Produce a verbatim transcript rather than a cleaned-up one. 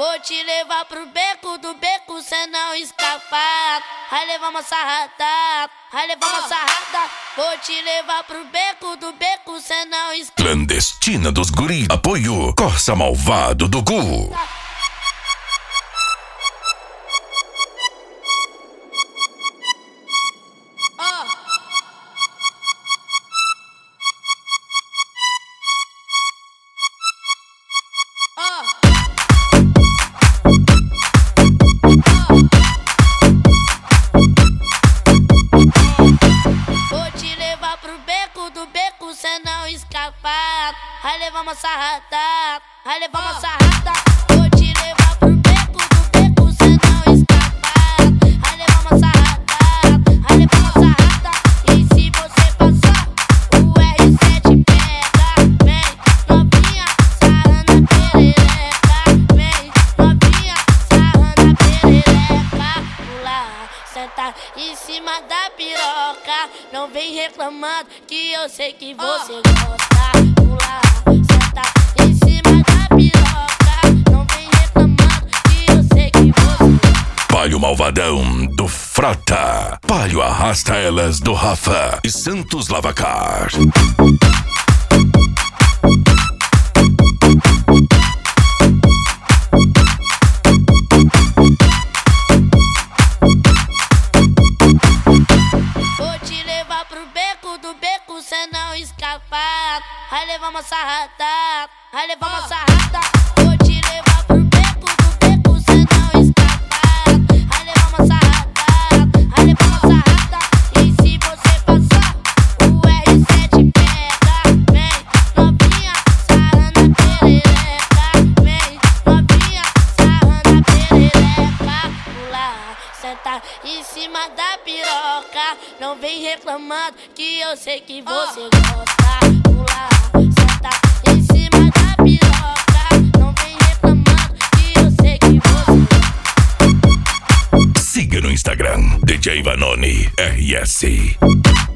Vou te levar pro beco, do beco cê não escapar. Vai levar uma sarrada, vai levar uma sarrada. Vou te levar pro beco, do beco cê não escapar. Clandestina dos Guri. Apoio Corsa Malvado do Gu. Do beco cê não escapar. Vai levar uma sarrada, vai levar uma sarrada. Vou te levar pro beco, do beco cê não escapar. Vai levar uma sarrada, vai levar uma sarrada. E se você passar, o R sete pega. Vem novinha, sarrando a perereca. Vem novinha, sarrando a perereca. Pula, senta em cima da piroca. Não vem reclamando que eu sei que você gosta. Pula, senta em cima da piroca. Não vem reclamando que eu sei que você gosta. Palio Malvadão do Frota. Palio Arrasta Elas do Rafa e Santos Lavacar. Do beco cê não escapar. Vai levar uma sarrada, vai levar uma sarrada. Vou te levar pro beco, do beco cê não escapar. Vai levar uma sarrada, vai levar uma sarrada. E se você passar, o R sete pega. Vem novinha, sarrando a perereca. Vem novinha, sarrando a perereca. Pula, senta em cima da piroca. Não vem reclamando que eu sei que você gosta. Pula, senta em cima da piroca. Não vem reclamando que eu sei que você gosta. Siga no Instagram D J Vanoni R S.